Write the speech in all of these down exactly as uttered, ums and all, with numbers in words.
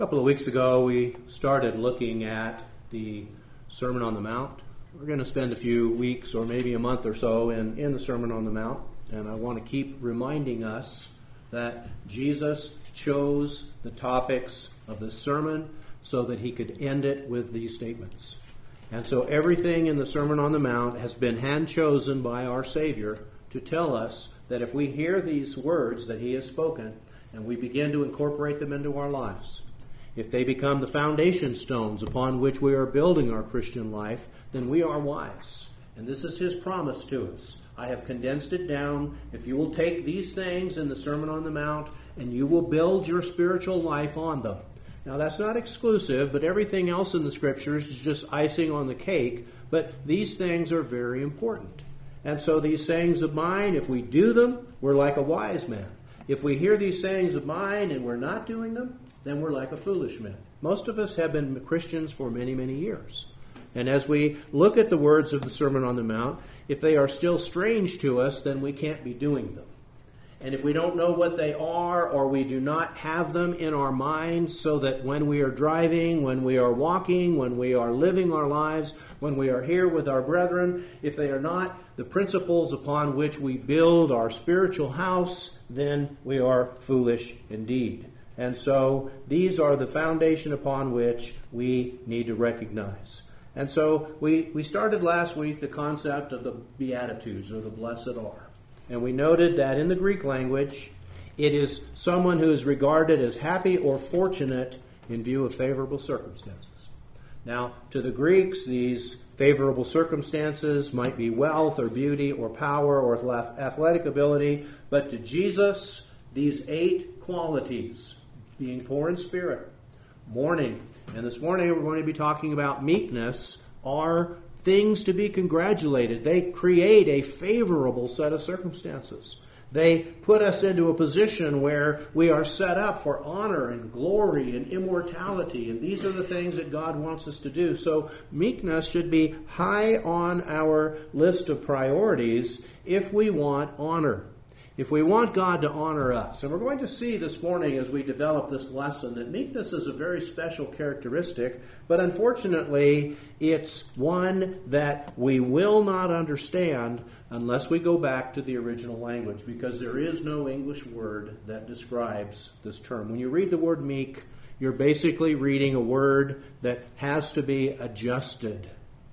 A couple of weeks ago, we started looking at the Sermon on the Mount. We're going to spend a few weeks or maybe a month or so in, in the Sermon on the Mount, and I want to keep reminding us that Jesus chose the topics of the sermon so that he could end it with these statements. And so everything in the Sermon on the Mount has been hand-chosen by our Savior to tell us that if we hear these words that he has spoken and we begin to incorporate them into our lives, if they become the foundation stones upon which we are building our Christian life, then we are wise. And this is his promise to us. I have condensed it down. If you will take these things in the Sermon on the Mount and you will build your spiritual life on them. Now that's not exclusive, but everything else in the Scriptures is just icing on the cake. But these things are very important. And so these sayings of mine, if we do them, we're like a wise man. If we hear these sayings of mine and we're not doing them, then we're like a foolish man. Most of us have been Christians for many, many years. And as we look at the words of the Sermon on the Mount, if they are still strange to us, then we can't be doing them. And if we don't know what they are, or we do not have them in our minds so that when we are driving, when we are walking, when we are living our lives, when we are here with our brethren, if they are not the principles upon which we build our spiritual house, then we are foolish indeed. And so these are the foundation upon which we need to recognize. And so we, we started last week the concept of the Beatitudes, or the blessed are. And we noted that in the Greek language, it is someone who is regarded as happy or fortunate in view of favorable circumstances. Now, to the Greeks, these favorable circumstances might be wealth or beauty or power or athletic ability. But to Jesus, these eight qualities, being poor in spirit, mourning, and this morning we're going to be talking about meekness, are things to be congratulated. They create a favorable set of circumstances. They put us into a position where we are set up for honor and glory and immortality, and these are the things that God wants us to do. So meekness should be high on our list of priorities if we want honor. If we want God to honor us. And we're going to see this morning as we develop this lesson that meekness is a very special characteristic, but unfortunately it's one that we will not understand unless we go back to the original language, because there is no English word that describes this term. When you read the word meek, you're basically reading a word that has to be adjusted.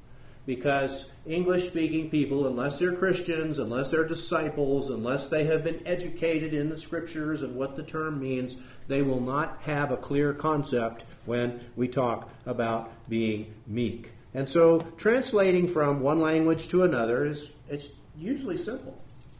Because English-speaking people, unless they're Christians, unless they're disciples, unless they have been educated in the Scriptures and what the term means, they will not have a clear concept when we talk about being meek. And so translating from one language to another is it's usually simple.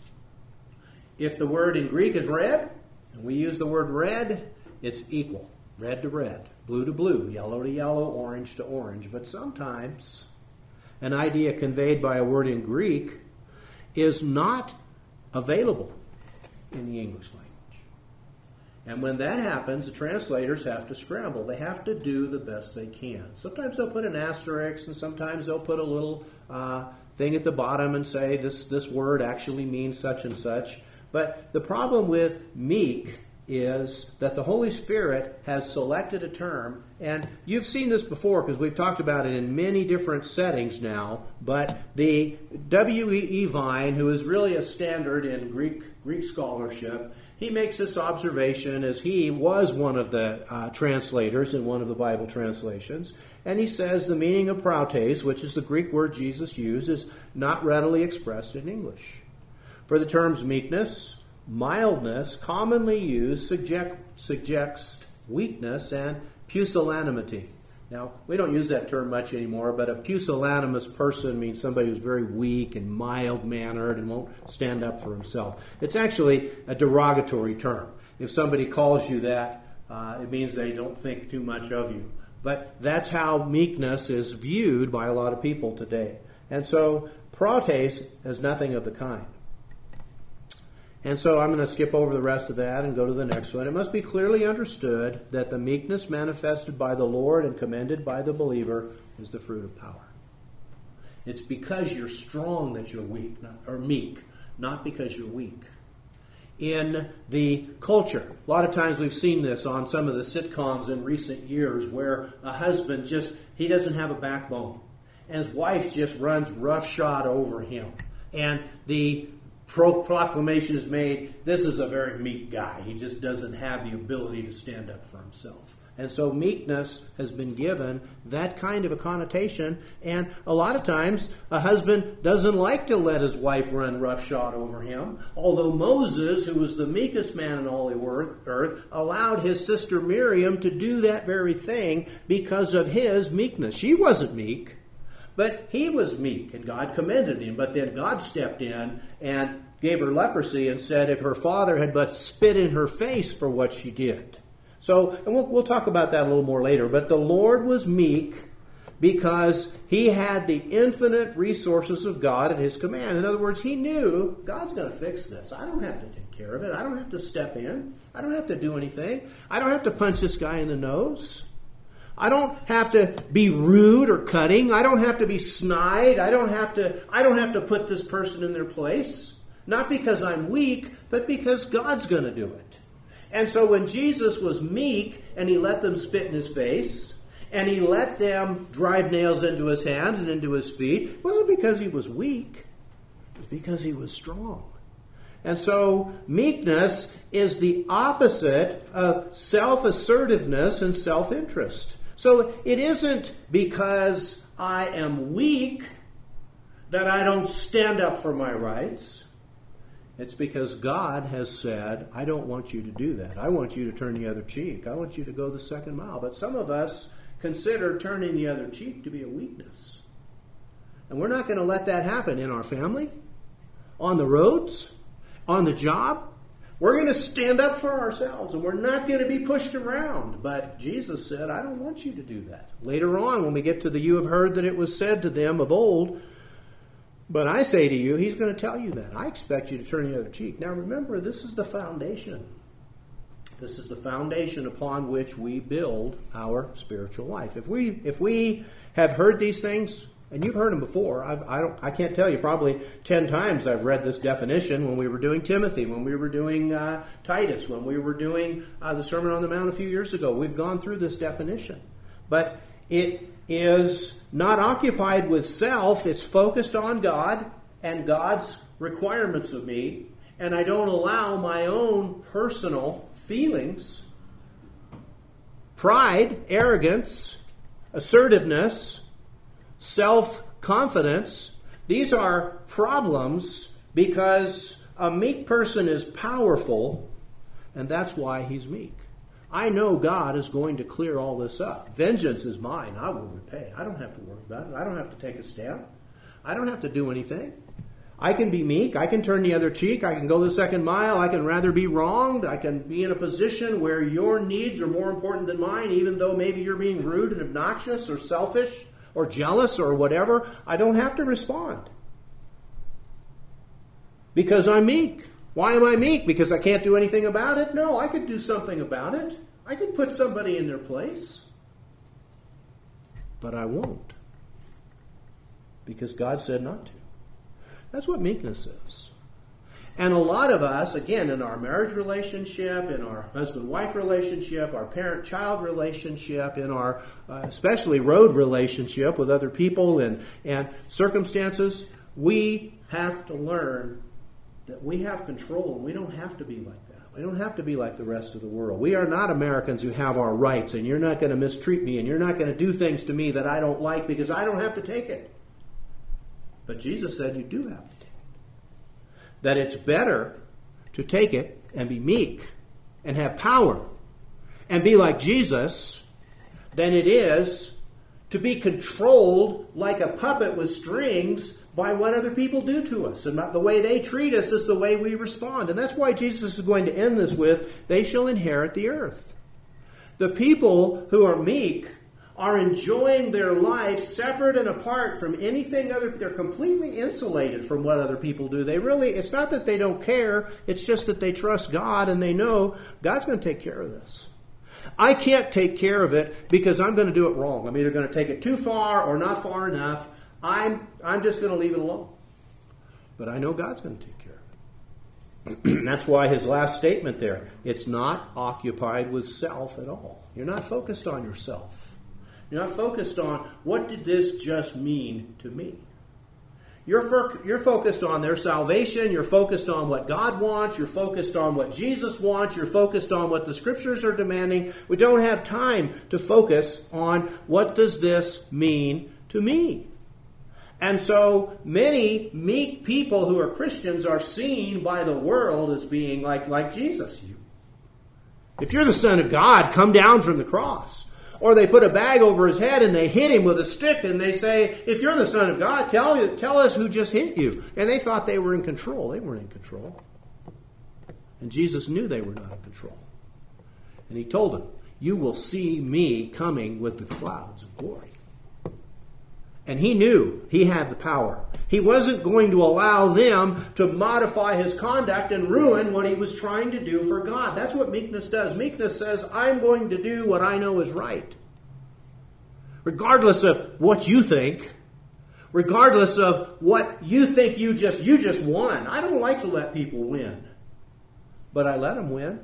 If the word in Greek is red, and we use the word red, it's equal. Red to red, blue to blue, yellow to yellow, orange to orange. But sometimes an idea conveyed by a word in Greek is not available in the English language. And when that happens, the translators have to scramble. They have to do the best they can. Sometimes they'll put an asterisk, and sometimes they'll put a little uh, thing at the bottom and say this, this word actually means such and such. But the problem with meek is that the Holy Spirit has selected a term, and you've seen this before because we've talked about it in many different settings now, but the W E E Vine, who is really a standard in Greek Greek scholarship, he makes this observation as he was one of the uh, translators in one of the Bible translations, and he says the meaning of prautes, which is the Greek word Jesus used, is not readily expressed in English. For the terms meekness, mildness, commonly used, suggest, suggests weakness and pusillanimity. Now, we don't use that term much anymore, but a pusillanimous person means somebody who's very weak and mild-mannered and won't stand up for himself. It's actually a derogatory term. If somebody calls you that, uh, it means they don't think too much of you. But that's how meekness is viewed by a lot of people today. And so, prautes has nothing of the kind. And so I'm going to skip over the rest of that and go to the next one. It must be clearly understood that the meekness manifested by the Lord and commended by the believer is the fruit of power. It's because you're strong that you're weak, not, or meek, not because you're weak. in the culture. A lot of times we've seen this on some of the sitcoms in recent years where a husband just, he doesn't have a backbone. And his wife just runs roughshod over him. And the pro- proclamation is made, this is a very meek guy. He just doesn't have the ability to stand up for himself. And so meekness has been given that kind of a connotation. And a lot of times, a husband doesn't like to let his wife run roughshod over him. Although Moses, who was the meekest man in all the earth, allowed his sister Miriam to do that very thing because of his meekness. She wasn't meek, but he was meek, and God commended him. But then God stepped in and gave her leprosy and said if her father had but spit in her face for what she did. So, and we'll, we'll talk about that a little more later, but the Lord was meek because he had the infinite resources of God at his command. In other words, he knew God's going to fix this. I don't have to take care of it. I don't have to step in. I don't have to do anything. I don't have to punch this guy in the nose. I don't have to be rude or cutting. I don't have to be snide. I don't have to, I don't have to put this person in their place. Not because I'm weak, but because God's going to do it. And so when Jesus was meek and he let them spit in his face and he let them drive nails into his hands and into his feet, it wasn't because he was weak. It was because he was strong. And so meekness is the opposite of self-assertiveness and self-interest. So it isn't because I am weak that I don't stand up for my rights. It's because God has said, I don't want you to do that. I want you to turn the other cheek. I want you to go the second mile. But some of us consider turning the other cheek to be a weakness. And we're not going to let that happen in our family, on the roads, on the job. We're going to stand up for ourselves, and we're not going to be pushed around. But Jesus said, I don't want you to do that. Later on, when we get to the you have heard that it was said to them of old, but I say to you, he's going to tell you that. I expect you to turn the other cheek. Now remember, this is the foundation. This is the foundation upon which we build our spiritual life. If we if we have heard these things, and you've heard them before, I've, I don't I can't tell you, probably ten times I've read this definition when we were doing Timothy, when we were doing uh, Titus, when we were doing uh, the Sermon on the Mount a few years ago. We've gone through this definition. But it is not occupied with self. It's focused on God and God's requirements of me. And I don't allow my own personal feelings, pride, arrogance, assertiveness, self-confidence. These are problems because a meek person is powerful, and that's why he's meek. I know God is going to clear all this up. Vengeance is mine. I will repay. I don't have to worry about it. I don't have to take a stand. I don't have to do anything. I can be meek. I can turn the other cheek. I can go the second mile. I can rather be wronged. I can be in a position where your needs are more important than mine, even though maybe you're being rude and obnoxious or selfish or jealous or whatever. I don't have to respond because I'm meek. Why am I meek? Because I can't do anything about it? No, I could do something about it. I could put somebody in their place. But I won't. Because God said not to. That's what meekness is. And a lot of us, again, in our marriage relationship, in our husband-wife relationship, our parent-child relationship, in our uh, especially road relationship with other people and, and circumstances, we have to learn that we have control and we don't have to be like that. We don't have to be like the rest of the world. We are not Americans who have our rights, and you're not going to mistreat me and you're not going to do things to me that I don't like because I don't have to take it. But Jesus said you do have to take it. That it's better to take it and be meek and have power and be like Jesus than it is to be controlled like a puppet with strings by what other people do to us. And not the way they treat us is the way we respond. And that's why Jesus is going to end this with, they shall inherit the earth. The people who are meek are enjoying their life separate and apart from anything other. They're completely insulated from what other people do. They really, it's not that they don't care. It's just that they trust God and they know God's going to take care of this. I can't take care of it because I'm going to do it wrong. I'm either going to take it too far or not far enough. I'm I'm just going to leave it alone. But I know God's going to take care of it. That's why his last statement there, it's not occupied with self at all. You're not focused on yourself. You're not focused on, what did this just mean to me? You're, fo- you're focused on their salvation. You're focused on what God wants. You're focused on what Jesus wants. You're focused on what the Scriptures are demanding. We don't have time to focus on, what does this mean to me? And so many meek people who are Christians are seen by the world as being like, like Jesus. You, if you're the Son of God, come down from the cross. Or they put a bag over his head and they hit him with a stick and they say, if you're the Son of God, tell, tell us who just hit you. And they thought they were in control. They weren't in control. And Jesus knew they were not in control. And he told them, you will see me coming with the clouds of glory. And he knew he had the power. He wasn't going to allow them to modify his conduct and ruin what he was trying to do for God. That's what meekness does. Meekness says, I'm going to do what I know is right. Regardless of what you think. Regardless of what you think you just, you just won. I don't like to let people win. But I let them win.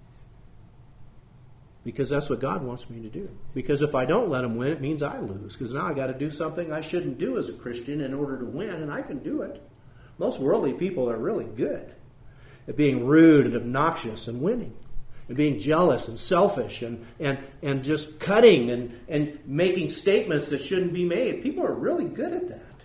Because that's what God wants me to do. Because if I don't let him win, it means I lose. Because now I got to do something I shouldn't do as a Christian in order to win, and I can do it. Most worldly people are really good at being rude and obnoxious and winning. And being jealous and selfish and, and, and just cutting and, and making statements that shouldn't be made. People are really good at that.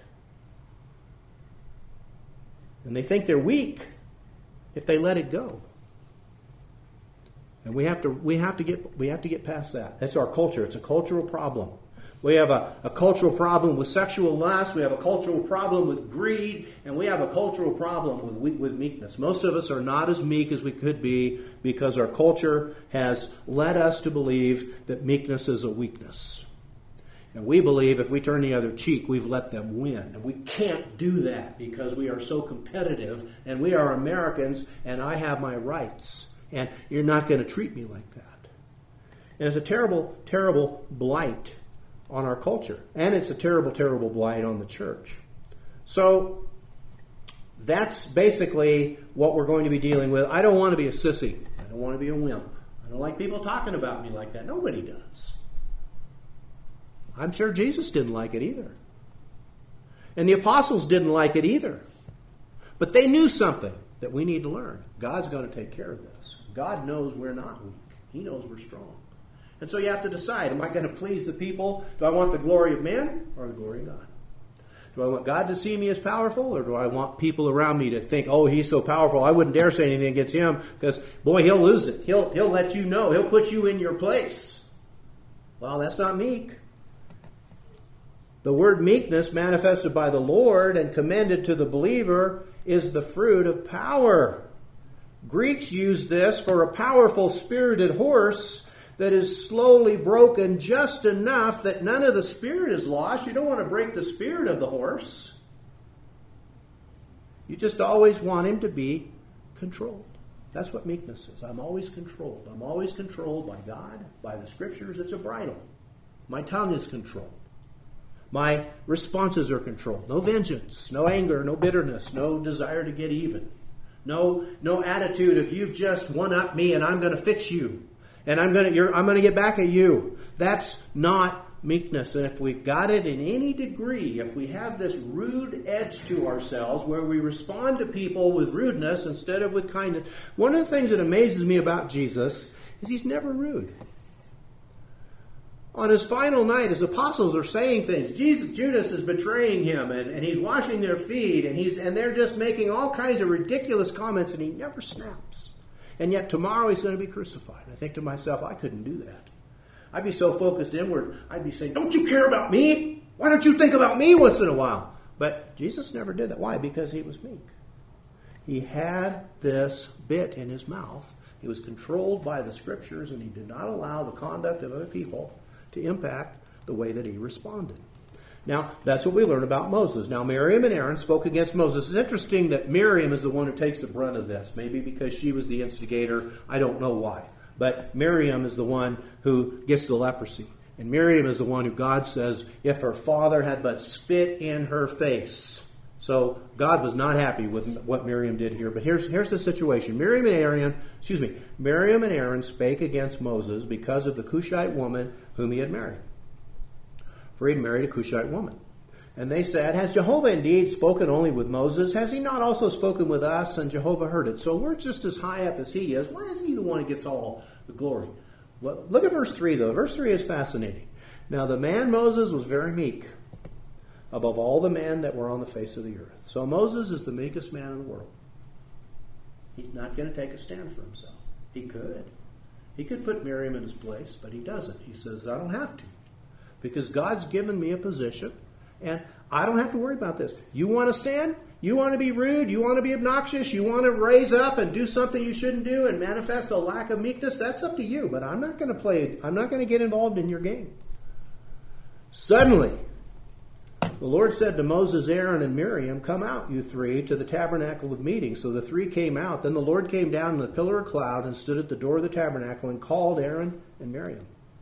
And they think they're weak if they let it go. And we have to we have to get we have to get past that. That's our culture. It's a cultural problem. We have a, a cultural problem with sexual lust. We have a cultural problem with greed, and we have a cultural problem with with meekness. Most of us are not as meek as we could be because our culture has led us to believe that meekness is a weakness. And we believe if we turn the other cheek, we've let them win. And we can't do that because we are so competitive, and we are Americans, and I have my rights. And you're not going to treat me like that. And it's a terrible, terrible blight on our culture. And it's a terrible, terrible blight on the church. So that's basically what we're going to be dealing with. I don't want to be a sissy. I don't want to be a wimp. I don't like people talking about me like that. Nobody does. I'm sure Jesus didn't like it either. And the apostles didn't like it either. But they knew something that we need to learn. God's going to take care of this. God knows we're not weak. He knows we're strong. And so you have to decide, am I going to please the people? Do I want the glory of man or the glory of God? Do I want God to see me as powerful, or do I want people around me to think, oh, he's so powerful, I wouldn't dare say anything against him because, boy, he'll lose it. He'll, he'll let you know. He'll put you in your place. Well, that's not meek. The word meekness manifested by the Lord and commended to the believer is the fruit of power. Greeks use this for a powerful spirited horse that is slowly broken just enough that none of the spirit is lost. You don't want to break the spirit of the horse. You just always want him to be controlled. That's what meekness is. I'm always controlled. I'm always controlled by God, by the Scriptures. It's a bridle. My tongue is controlled. My responses are controlled. No vengeance, no anger, no bitterness, no desire to get even. No, no attitude of you've just one-upped me and I'm going to fix you. And I'm going to, you're, I'm going to get back at you. That's not meekness. And if we've got it in any degree, if we have this rude edge to ourselves where we respond to people with rudeness instead of with kindness. One of the things that amazes me about Jesus is he's never rude. On his final night, his apostles are saying things. Jesus, Judas is betraying him, and, and he's washing their feet, and he's and they're just making all kinds of ridiculous comments, and he never snaps. And yet tomorrow he's going to be crucified. I think to myself, I couldn't do that. I'd be so focused inward, I'd be saying, don't you care about me? Why don't you think about me once in a while? But Jesus never did that. Why? Because he was meek. He had this bit in his mouth. He was controlled by the Scriptures, and he did not allow the conduct of other people to impact the way that he responded. Now, that's what we learn about Moses. Now, Miriam and Aaron spoke against Moses. It's interesting that Miriam is the one who takes the brunt of this. Maybe because she was the instigator. I don't know why. But Miriam is the one who gets the leprosy. And Miriam is the one who God says, if her father had but spit in her face, So God was not happy with what Miriam did here. But here's here's the situation. Miriam and Aaron, excuse me, Miriam and Aaron spake against Moses because of the Cushite woman whom he had married. For he had married a Cushite woman. And they said, has Jehovah indeed spoken only with Moses? Has he not also spoken with us? And Jehovah heard it. So we're just as high up as he is. Why isn't he the one who gets all the glory? Well, look at verse three, though. Verse three is fascinating. Now the man Moses was very meek, above all the men that were on the face of the earth. So Moses is the meekest man in the world. He's not going to take a stand for himself. He could. He could put Miriam in his place, but he doesn't. He says, I don't have to. Because God's given me a position, and I don't have to worry about this. You want to sin? You want to be rude? You want to be obnoxious? You want to raise up and do something you shouldn't do and manifest a lack of meekness? That's up to you, but I'm not going to play, I'm not going to get involved in your game. Suddenly, the Lord said to Moses, Aaron, and Miriam, come out, you three, to the tabernacle of meeting. So the three came out. Then the Lord came down in a pillar of cloud and stood at the door of the tabernacle and called Aaron and Miriam.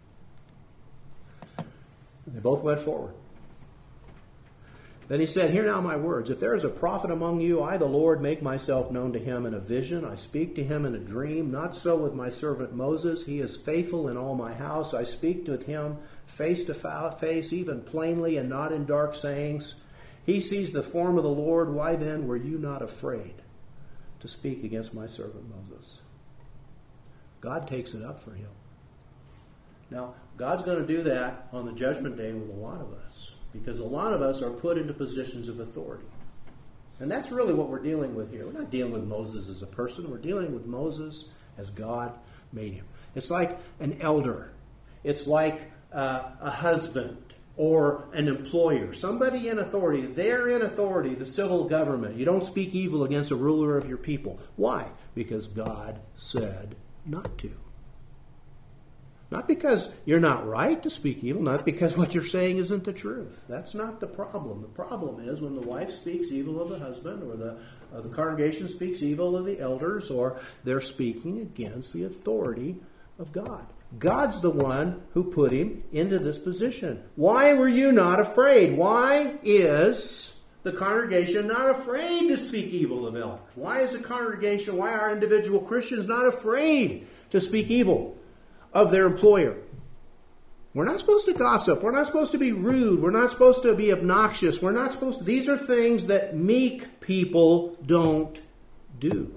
They both went forward. Then he said, hear now my words. If there is a prophet among you, I, the Lord, make myself known to him in a vision. I speak to him in a dream. Not so with my servant Moses. He is faithful in all my house. I speak with him face to face, even plainly and not in dark sayings. He sees the form of the Lord. Why then were you not afraid to speak against my servant Moses? God takes it up for him. Now, God's going to do that on the judgment day with a lot of us, because a lot of us are put into positions of authority. And that's really what we're dealing with here. We're not dealing with Moses as a person. We're dealing with Moses as God made him. It's like an elder. It's like uh, a husband or an employer. Somebody in authority. They're in authority, the civil government. You don't speak evil against a ruler of your people. Why? Because God said not to. Not because you're not right to speak evil, not because what you're saying isn't the truth. That's not the problem. The problem is when the wife speaks evil of the husband, or the, or the congregation speaks evil of the elders, or they're speaking against the authority of God. God's the one who put him into this position. Why were you not afraid? Why is the congregation not afraid to speak evil of elders? Why is the congregation, why are individual Christians not afraid to speak evil of their employer? We're not supposed to gossip. We're not supposed to be rude. We're not supposed to be obnoxious. We're not supposed to. These are things that meek people don't do.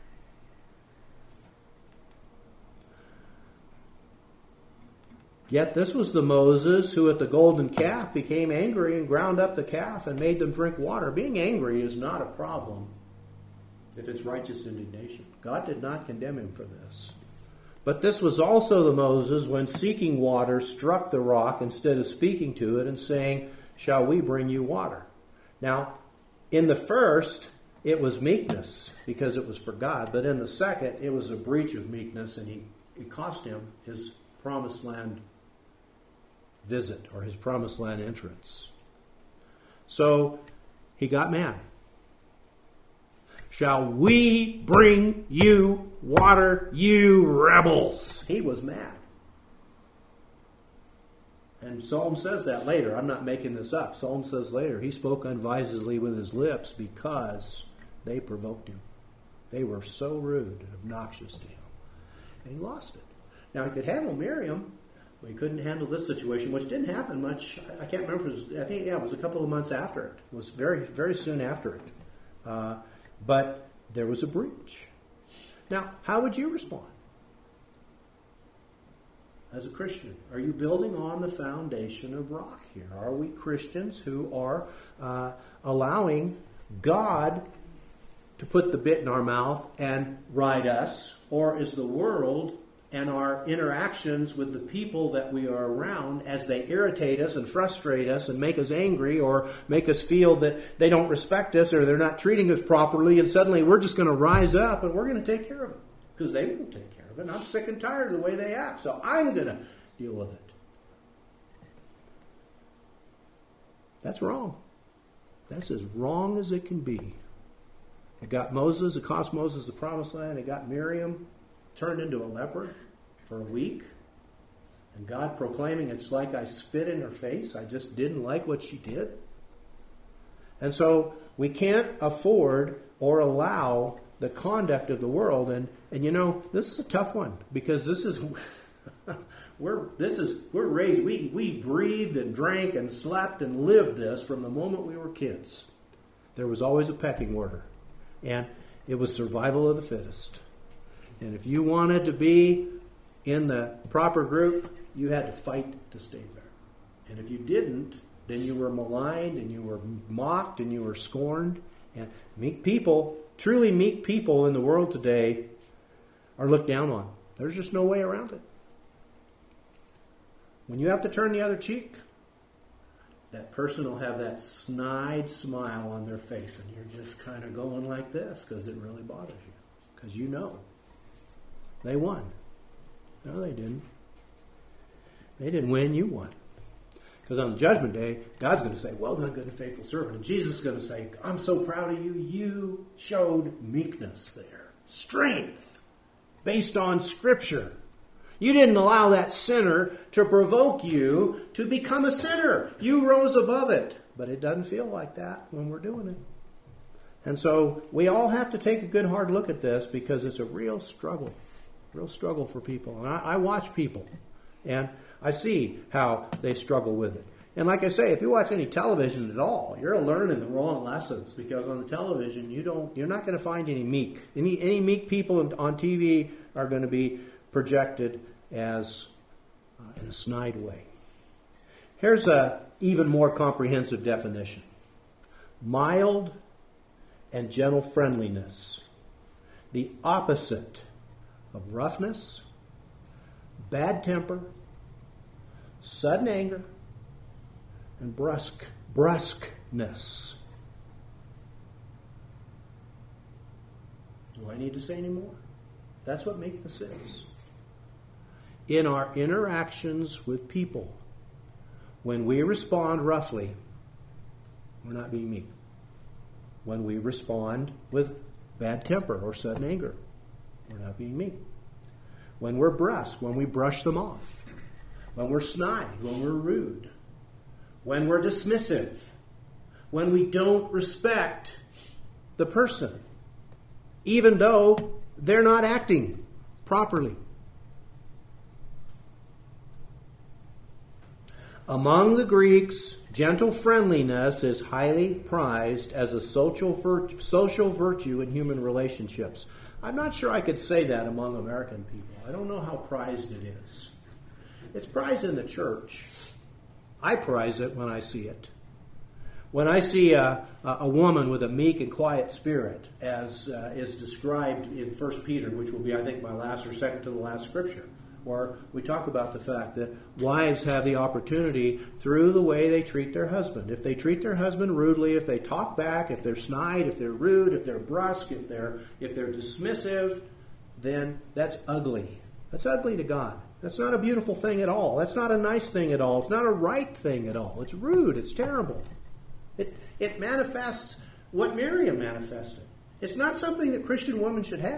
Yet this was the Moses who at the golden calf became angry and ground up the calf and made them drink water. Being angry is not a problem if it's righteous indignation. God did not condemn him for this. But this was also the Moses when seeking water struck the rock instead of speaking to it and saying, shall we bring you water? Now, in the first, it was meekness because it was for God. But in the second, it was a breach of meekness, and he, it cost him his promised land visit or his promised land entrance. So he got mad. Shall we bring you water, you rebels? He was mad. And Psalm says that later. I'm not making this up. Psalm says later, he spoke unvisedly with his lips because they provoked him. They were so rude and obnoxious to him. And he lost it. Now, he could handle Miriam, but he couldn't handle this situation, which didn't happen much. I can't remember. It was, I think, yeah, it was a couple of months after it. It was very, very soon after it. Uh, But there was a breach. Now, how would you respond as a Christian? Are you building on the foundation of rock here? Are we Christians who are uh, allowing God to put the bit in our mouth and ride us? Or is the world and our interactions with the people that we are around, as they irritate us and frustrate us and make us angry or make us feel that they don't respect us or they're not treating us properly, and suddenly we're just going to rise up and we're going to take care of it because they won't take care of it. And I'm sick and tired of the way they act, so I'm going to deal with it. That's wrong. That's as wrong as it can be. It got Moses, it cost Moses the promised land. It got Miriam turned into a leper for a week. And God proclaiming, it's like I spit in her face. I just didn't like what she did. And so we can't afford or allow the conduct of the world. And, and you know, this is a tough one because this is we're this is we're raised we we breathed and drank and slept and lived this from the moment we were kids. There was always a pecking order, and it was survival of the fittest. And if you wanted to be in the proper group, you had to fight to stay there. And if you didn't, then you were maligned and you were mocked and you were scorned. And meek people, truly meek people in the world today are looked down on. There's just no way around it. When you have to turn the other cheek, that person will have that snide smile on their face and you're just kind of going like this because it really bothers you. Because you know they won. No, they didn't. They didn't win, you won. Because on Judgment Day, God's going to say, well done, good and faithful servant. And Jesus is going to say, I'm so proud of you. You showed meekness there. Strength based on Scripture. You didn't allow that sinner to provoke you to become a sinner. You rose above it. But it doesn't feel like that when we're doing it. And so we all have to take a good hard look at this because it's a real struggle. Real struggle for people. And I, I watch people. And I see how they struggle with it. And like I say, if you watch any television at all, you're learning the wrong lessons because on the television you don't, you're not going to find any meek. Any any meek people on T V are going to be projected as uh, in a snide way. Here's a even more comprehensive definition: mild and gentle friendliness, the opposite of roughness, bad temper, sudden anger, and brusque brusqueness. Do I need to say any more? That's what meekness is. In our interactions with people, when we respond roughly, we're not being meek. When we respond with bad temper or sudden anger, we're not being meek. When we're brusque, when we brush them off, when we're snide, when we're rude, when we're dismissive, when we don't respect the person, even though they're not acting properly. Among the Greeks, gentle friendliness is highly prized as a social vir- social virtue in human relationships. I'm not sure I could say that among American people. I don't know how prized it is. It's prized in the church. I prize it when I see it. When I see a, a woman with a meek and quiet spirit, as uh, is described in First Peter, which will be, I think, my last or second to the last scripture, where we talk about the fact that wives have the opportunity through the way they treat their husband. If they treat their husband rudely, if they talk back, if they're snide, if they're rude, if they're brusque, if they're if they're dismissive, then that's ugly. That's ugly to God. That's not a beautiful thing at all. That's not a nice thing at all. It's not a right thing at all. It's rude. It's terrible. It it manifests what Miriam manifested. It's not something that Christian women should have.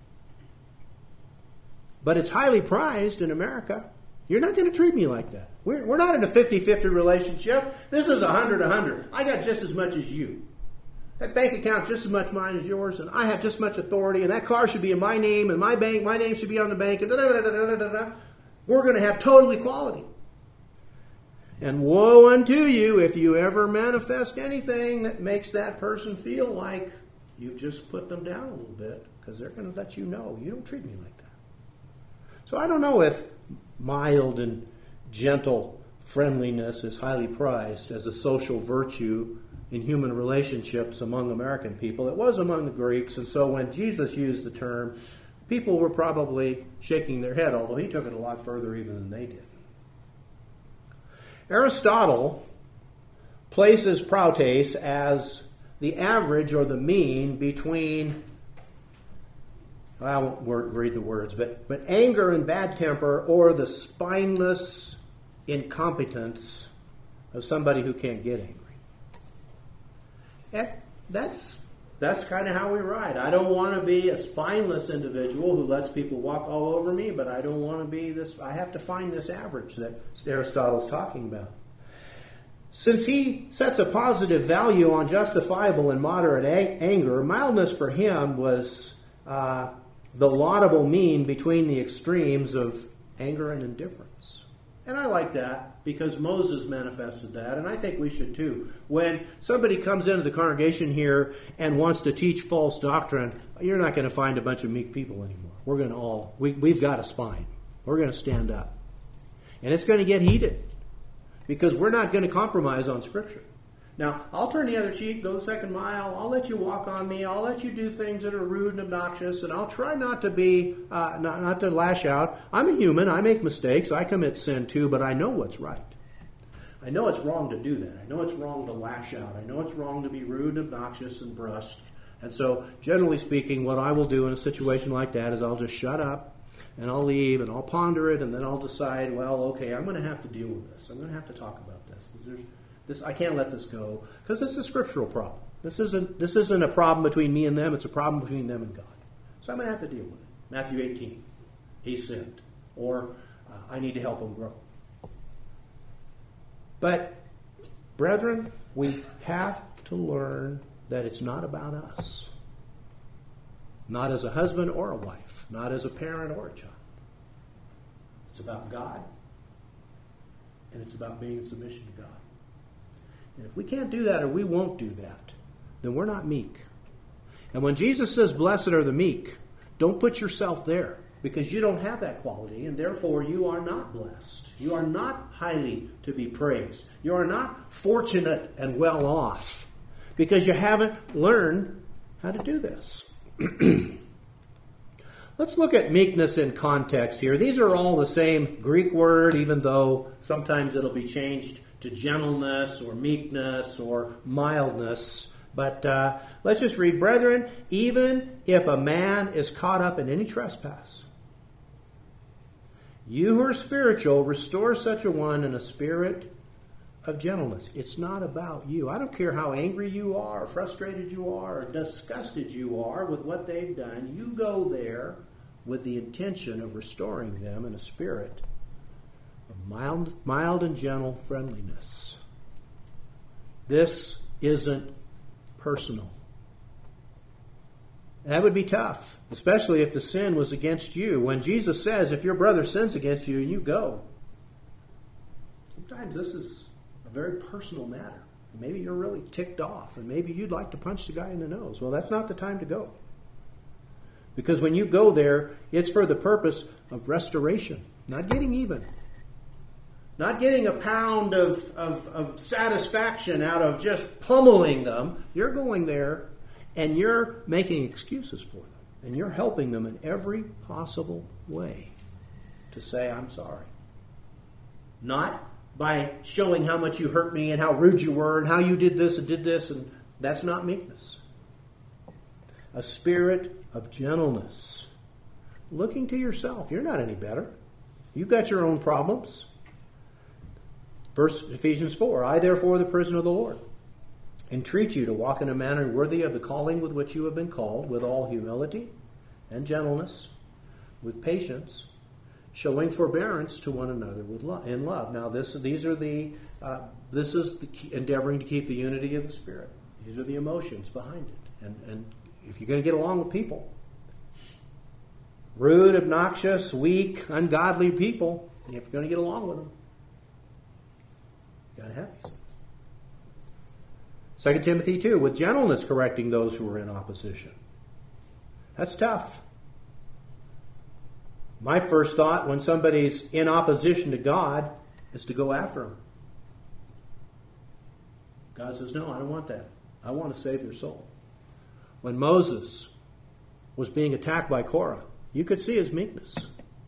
But it's highly prized in America. You're not going to treat me like that. We're, we're not in a fifty-fifty relationship. This is one hundred one hundred. I got just as much as you. That bank account's just as much mine as yours, and I have just as much authority, and that car should be in my name, and my bank, my name should be on the bank, and da da da da da da. We're going to have total equality. And woe unto you if you ever manifest anything that makes that person feel like you've just put them down a little bit, because they're going to let you know, you don't treat me like that. So I don't know if mild and gentle friendliness is highly prized as a social virtue in human relationships among American people. It was among the Greeks, and so when Jesus used the term, people were probably shaking their head, although he took it a lot further even than they did. Aristotle places prautes as the average or the mean between, I won't read the words, but, but anger and bad temper, or the spineless incompetence of somebody who can't get angry. And that's that's kind of how we ride. I don't want to be a spineless individual who lets people walk all over me, but I don't want to be this. I have to find this average that Aristotle's talking about. Since he sets a positive value on justifiable and moderate a- anger, mildness for him was uh, the laudable mean between the extremes of anger and indifference. And I like that because Moses manifested that, and I think we should too. When somebody comes into the congregation here and wants to teach false doctrine, you're not going to find a bunch of meek people anymore. We're going to all, we, we've got a spine. We're going to stand up. And it's going to get heated because we're not going to compromise on Scripture. Now, I'll turn the other cheek, go the second mile. I'll let you walk on me. I'll let you do things that are rude and obnoxious, and I'll try not to be, uh, not, not to lash out. I'm a human. I make mistakes. I commit sin too, but I know what's right. I know it's wrong to do that. I know it's wrong to lash out. I know it's wrong to be rude and obnoxious and brusque. And so, generally speaking, what I will do in a situation like that is I'll just shut up, and I'll leave, and I'll ponder it, and then I'll decide, well, okay, I'm going to have to deal with this. I'm going to have to talk about this. There's, this I can't let this go, because it's a scriptural problem. This isn't, this isn't a problem between me and them. It's a problem between them and God. So I'm going to have to deal with it. Matthew eighteen, he sinned. Or uh, I need to help him grow. But, brethren, we have to learn that it's not about us. Not as a husband or a wife. Not as a parent or a child. It's about God. And it's about being in submission to God. And if we can't do that, or we won't do that, then we're not meek. And when Jesus says, blessed are the meek, don't put yourself there, because you don't have that quality, and therefore you are not blessed. You are not highly to be praised. You are not fortunate and well off, because you haven't learned how to do this. Let's look at meekness in context here. These are all the same Greek word, even though sometimes it'll be changed to gentleness or meekness or mildness. But uh, let's just read, brethren, even if a man is caught up in any trespass, you who are spiritual, restore such a one in a spirit of gentleness. It's not about you. I don't care how angry you are, or frustrated you are, or disgusted you are with what they've done. You go there with the intention of restoring them in a spirit of mild, mild and gentle friendliness. This isn't personal. That would be tough, especially if the sin was against you. When Jesus says, if your brother sins against you, you go. Sometimes this is a very personal matter. Maybe you're really ticked off, and maybe you'd like to punch the guy in the nose. Well, that's not the time to go. Because when you go there, it's for the purpose of restoration, not getting even. Not getting a pound of, of, of satisfaction out of just pummeling them. You're going there and you're making excuses for them. And you're helping them in every possible way to say, I'm sorry. Not by showing how much you hurt me and how rude you were and how you did this and did this. And that's not meekness. A spirit of gentleness. Looking to yourself. You're not any better. You've got your own problems. Verse Ephesians four, I therefore, the prisoner of the Lord, entreat you to walk in a manner worthy of the calling with which you have been called, with all humility and gentleness, with patience, showing forbearance to one another with love, in love. Now, this these are the uh, this is the key, endeavoring to keep the unity of the Spirit. These are the emotions behind it. And and if you're going to get along with people, rude, obnoxious, weak, ungodly people, if you're going to get along with them, you've got to have these things. Second Timothy two, with gentleness correcting those who are in opposition. That's tough. My first thought when somebody's in opposition to God is to go after them. God says, no, I don't want that. I want to save their soul. When Moses was being attacked by Korah, you could see his meekness.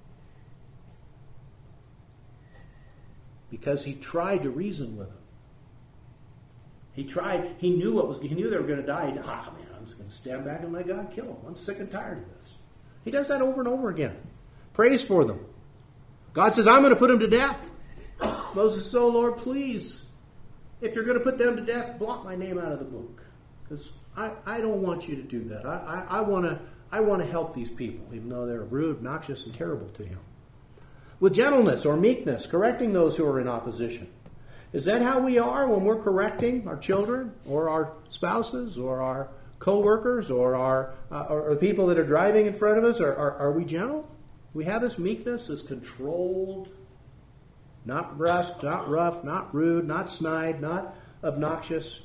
Because he tried to reason with them. He tried, he knew what was, he knew they were going to die. He, ah, man, I'm just going to stand back and let God kill them. I'm sick and tired of this. He does that over and over again. Prays for them. God says, I'm going to put them to death. Moses says, oh Lord, please, if you're going to put them to death, blot my name out of the book. Because I, I don't want you to do that. I, I, I want to I want to help these people, even though they're rude, obnoxious, and terrible to him. With gentleness or meekness, correcting those who are in opposition. Is that how we are when we're correcting our children or our spouses or our co-workers or our uh, or, or people that are driving in front of us? Are, are, are we gentle? We have this meekness, this controlled, not brusque, not rough, not rude, not snide, not obnoxious.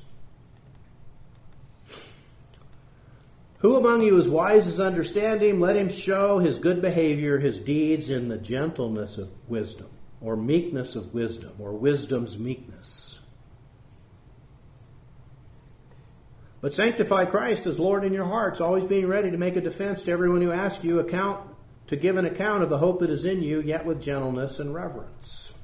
Who among you is wise as understanding? Let him show his good behavior, his deeds in the gentleness of wisdom, or meekness of wisdom, or wisdom's meekness. But sanctify Christ as Lord in your hearts, always being ready to make a defense to everyone who asks you account, to give an account of the hope that is in you, yet with gentleness and reverence.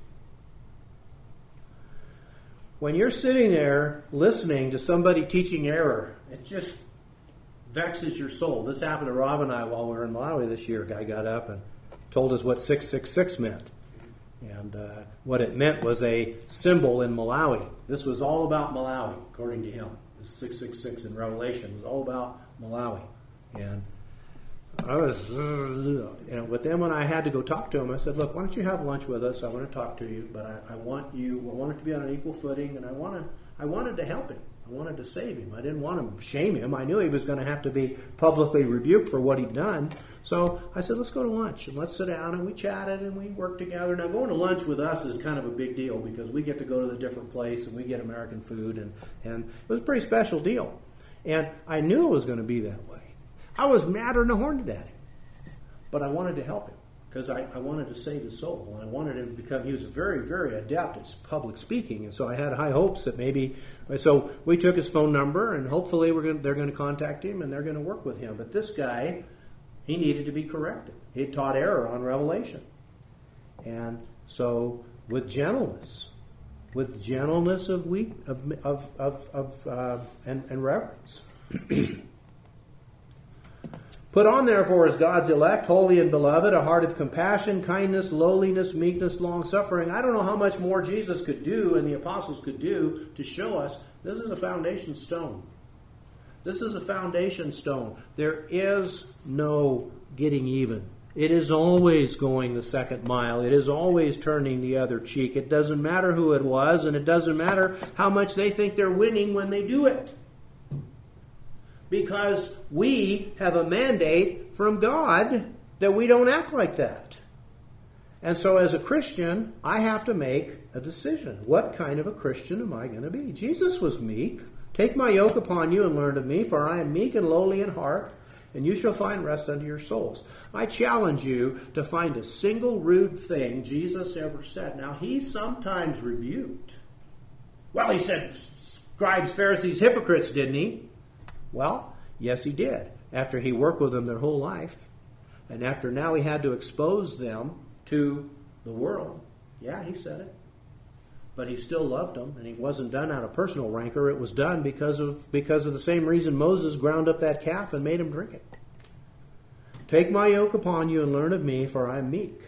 When you're sitting there listening to somebody teaching error, it just vexes your soul. This happened to Rob and I while we were in Malawi this year. A guy got up and told us what six six six meant. And uh, what it meant was a symbol in Malawi. This was all about Malawi, according to him. This six six six in Revelation was all about Malawi. And I was, you know, but then when I had to go talk to him, I said, look, why don't you have lunch with us? I want to talk to you, but I, I want you, I want it to be on an equal footing, and I want to, I wanted to help him. I wanted to save him. I didn't want to shame him. I knew he was going to have to be publicly rebuked for what he'd done. So I said, let's go to lunch and let's sit down, and we chatted and we worked together. Now, going to lunch with us is kind of a big deal because we get to go to the different place and we get American food, and, and it was a pretty special deal. And I knew it was going to be that way. I was madder than a hornet at him, but I wanted to help him because I, I wanted to save his soul, and I wanted him to become, he was very, very adept at public speaking, and so I had high hopes that maybe, so we took his phone number, and hopefully we're going, they're going to contact him, and they're going to work with him. But this guy, he needed to be corrected. He had taught error on Revelation. And so with gentleness, with gentleness of weak, of, of, of, of uh, and, and reverence. Put on, therefore, as God's elect, holy and beloved, a heart of compassion, kindness, lowliness, meekness, long-suffering. I don't know how much more Jesus could do and the apostles could do to show us this is a foundation stone. This is a foundation stone. There is no getting even. It is always going the second mile. It is always turning the other cheek. It doesn't matter who it was, and it doesn't matter how much they think they're winning when they do it. Because we have a mandate from God that we don't act like that. And so as a Christian, I have to make a decision. What kind of a Christian am I going to be? Jesus was meek. Take my yoke upon you and learn of me, for I am meek and lowly in heart, and you shall find rest unto your souls. I challenge you to find a single rude thing Jesus ever said. Now, he sometimes rebuked. Well, he said, scribes, Pharisees, hypocrites, didn't he? Well, yes, he did. After he worked with them their whole life, and after now he had to expose them to the world. Yeah, he said it. But he still loved them, and he wasn't done out of personal rancor. It was done because of because of the same reason Moses ground up that calf and made him drink it. Take my yoke upon you and learn of me, for I am meek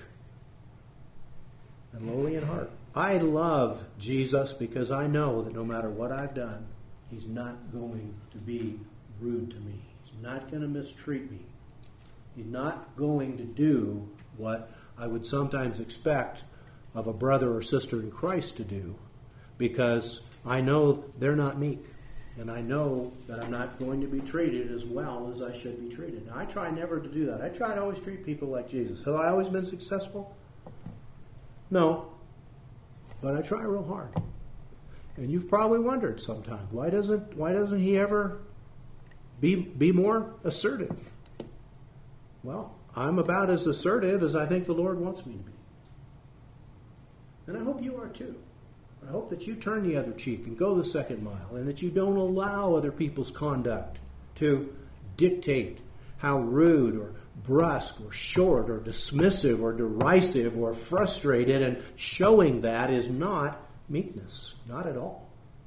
and lowly in heart. I love Jesus because I know that no matter what I've done, he's not going to be rude to me. He's not going to mistreat me. He's not going to do what I would sometimes expect of a brother or sister in Christ to do, because I know they're not meek, and I know that I'm not going to be treated as well as I should be treated. Now, I try never to do that. I try to always treat people like Jesus. Have I always been successful? No, but I try real hard. And you've probably wondered sometimes, why doesn't why doesn't he ever be be more assertive? Well, I'm about as assertive as I think the Lord wants me to be. And I hope you are too. I hope that you turn the other cheek and go the second mile, and that you don't allow other people's conduct to dictate how rude or brusque or short or dismissive or derisive or frustrated, and showing that is not meekness. Not at all.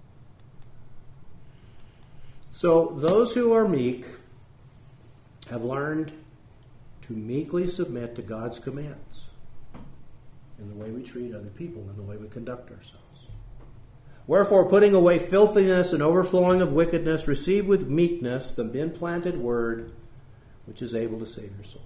So those who are meek have learned to meekly submit to God's commands in the way we treat other people, in the way we conduct ourselves. Wherefore, putting away filthiness and overflowing of wickedness, receive with meekness the implanted word, which is able to save your soul.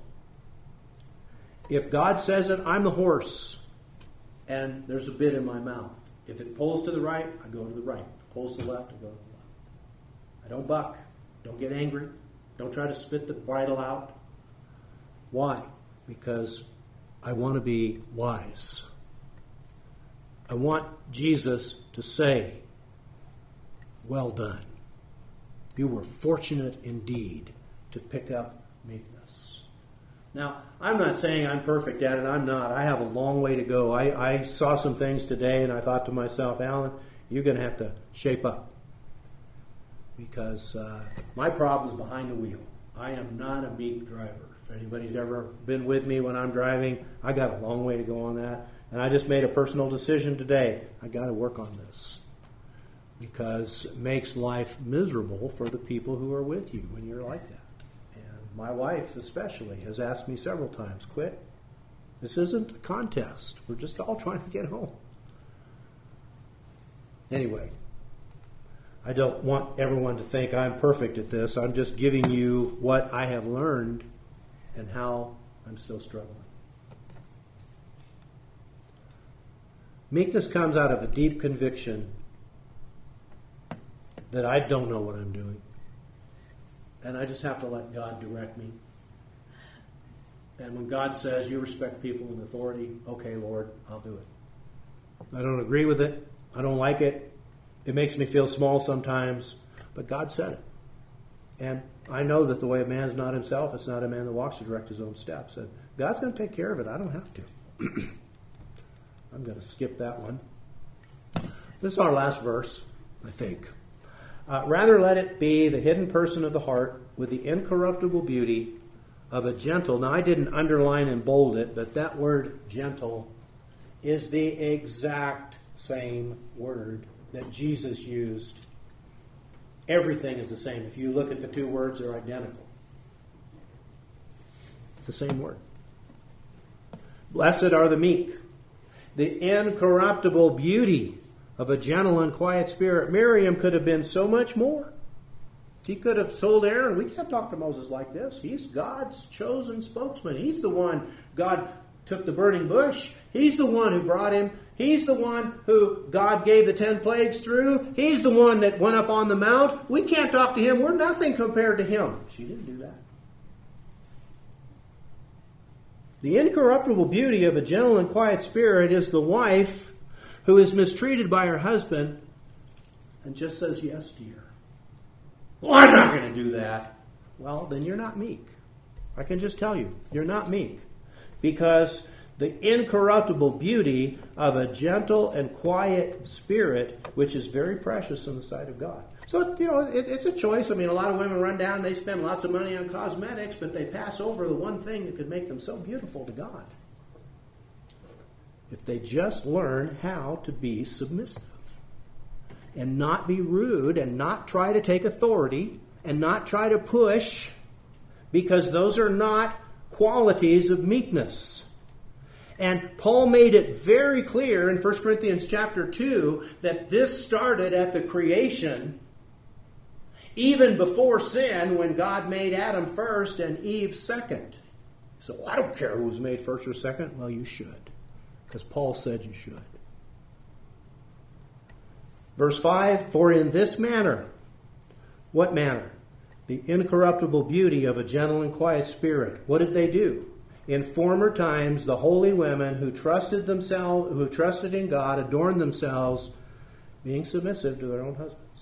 If God says it, I'm the horse, and there's a bit in my mouth. If it pulls to the right, I go to the right. If it pulls to the left, I go to the left. I don't buck. Don't get angry. Don't try to spit the bridle out. Why? Because I want to be wise. I want Jesus to say, well done. You were fortunate indeed to pick up meekness. Now, I'm not saying I'm perfect at it. I'm not. I have a long way to go. I, I saw some things today and I thought to myself, Alan, you're going to have to shape up. Because uh, my problem's behind the wheel. I am not a meek driver. If anybody's ever been with me when I'm driving, I got a long way to go on that. And I just made a personal decision today. I got to work on this. Because it makes life miserable for the people who are with you when you're like that. My wife especially has asked me several times, quit. This isn't a contest. We're just all trying to get home. Anyway, I don't want everyone to think I'm perfect at this. I'm just giving you what I have learned and how I'm still struggling. Meekness comes out of a deep conviction that I don't know what I'm doing. And I just have to let God direct me. And when God says, you respect people in authority, okay, Lord, I'll do it. I don't agree with it. I don't like it. It makes me feel small sometimes. But God said it. And I know that the way of man is not himself. It's not a man that walks to direct his own steps. And God's going to take care of it. I don't have to. I'm going to skip that one. This is our last verse, I think. Uh, rather let it be the hidden person of the heart with the incorruptible beauty of a gentle. Now I didn't underline and bold it, but that word gentle is the exact same word that Jesus used. Everything is the same. If you look at the two words, they're identical. It's the same word. Blessed are the meek, the incorruptible beauty of a gentle and quiet spirit. Miriam could have been so much more. She could have told Aaron, we can't talk to Moses like this. He's God's chosen spokesman. He's the one God took the burning bush. He's the one who brought him. He's the one who God gave the ten plagues through. He's the one that went up on the mount. We can't talk to him. We're nothing compared to him. She didn't do that. The incorruptible beauty of a gentle and quiet spirit is the wife who is mistreated by her husband and just says yes, dear. Well, I'm not going to do that. Well, then you're not meek. I can just tell you, you're not meek. Because the incorruptible beauty of a gentle and quiet spirit, which is very precious in the sight of God. So, you know, it, it's a choice. I mean, a lot of women run down and they spend lots of money on cosmetics, but they pass over the one thing that could make them so beautiful to God. If they just learn how to be submissive and not be rude and not try to take authority and not try to push, because those are not qualities of meekness. And Paul made it very clear in First Corinthians chapter two that this started at the creation, even before sin, when God made Adam first and Eve second. So I don't care who was made first or second. Well, you should. Because Paul said you should. Verse five, for in this manner, what manner? The incorruptible beauty of a gentle and quiet spirit. What did they do? In former times, the holy women who trusted themselves, who trusted in God, adorned themselves, being submissive to their own husbands.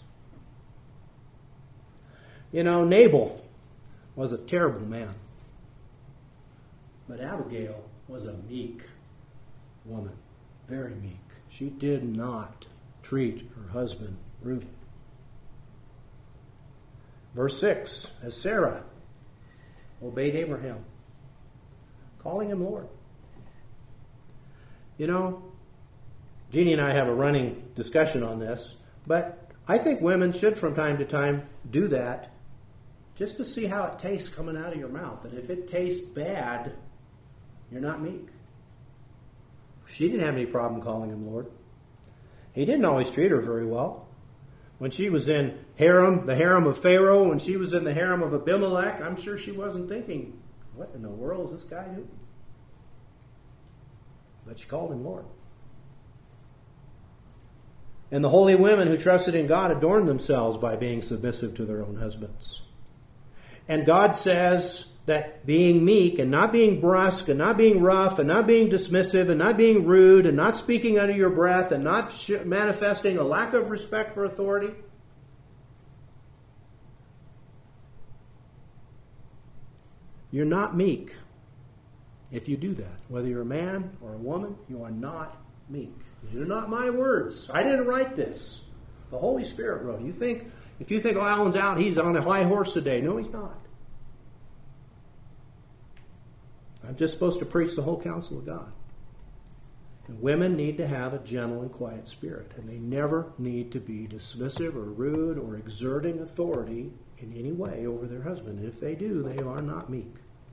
You know, Nabal was a terrible man. But Abigail was a meek woman, very meek. She did not treat her husband rudely. Verse six, as Sarah obeyed Abraham, calling him Lord. You know, Jeannie and I have a running discussion on this, but I think women should from time to time do that just to see how it tastes coming out of your mouth. And if it tastes bad, you're not meek. She didn't have any problem calling him Lord. He didn't always treat her very well. When she was in harem, the harem of Pharaoh, when she was in the harem of Abimelech, I'm sure she wasn't thinking, what in the world is this guy doing? But she called him Lord. And the holy women who trusted in God adorned themselves by being submissive to their own husbands. And God says that being meek and not being brusque and not being rough and not being dismissive and not being rude and not speaking under your breath and not sh- manifesting a lack of respect for authority, you're not meek if you do that. Whether you're a man or a woman, you are not meek. These are not my words. I didn't write this. The Holy Spirit wrote. You think if you think, oh, Alan's out, he's on a high horse today. No, he's not. I'm just supposed to preach the whole counsel of God. And women need to have a gentle and quiet spirit, and they never need to be dismissive or rude or exerting authority in any way over their husband. And if they do, they are not meek.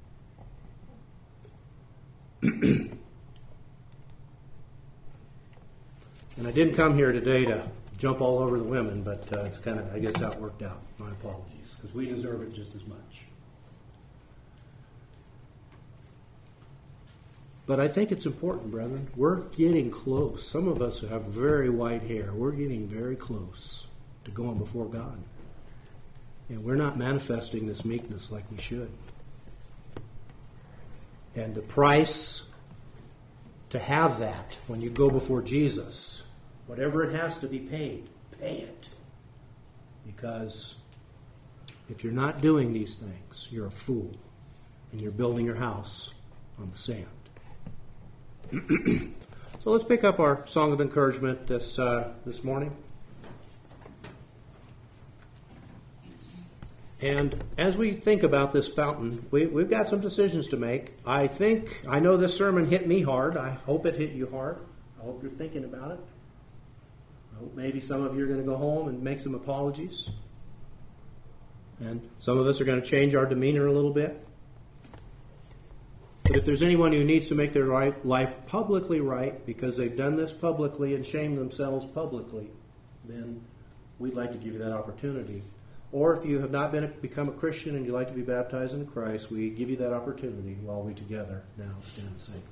And I didn't come here today to jump all over the women, but uh, it's kind of, I guess, how it worked out. My apologies, because we deserve it just as much. But I think it's important, brethren. We're getting close. Some of us who have very white hair, we're getting very close to going before God. And we're not manifesting this meekness like we should. And the price to have that when you go before Jesus, whatever it has to be paid, pay it. Because if you're not doing these things, you're a fool. And you're building your house on the sand. So let's pick up our song of encouragement this uh, this morning. And as we think about this fountain, we, we've got some decisions to make. I think, I know this sermon hit me hard. I hope it hit you hard. I hope you're thinking about it. I hope maybe some of you are going to go home and make some apologies. And some of us are going to change our demeanor a little bit. But if there's anyone who needs to make their life publicly right because they've done this publicly and shamed themselves publicly, then we'd like to give you that opportunity. Or if you have not been a, become a Christian and you'd like to be baptized into Christ, we give you that opportunity while we together now stand and sing.